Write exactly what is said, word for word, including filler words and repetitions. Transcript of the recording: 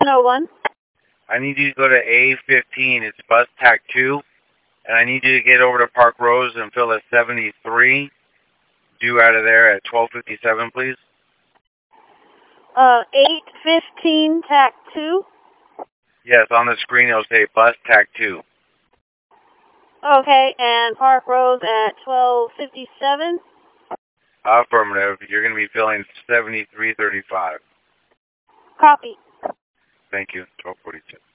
oh one. I need you to go to A fifteen. It's bus tack two. And I need you to get over to Park Rose and fill a seventy-three. Due out of there at twelve fifty-seven, please. Uh, eight fifteen, tack two. Yes, on the screen it'll say bus tack two. Okay, and Park Rose at twelve fifty-seven. Affirmative. You're going to be filling seventy-three thirty-five. Copy. Thank you. twelve forty-two.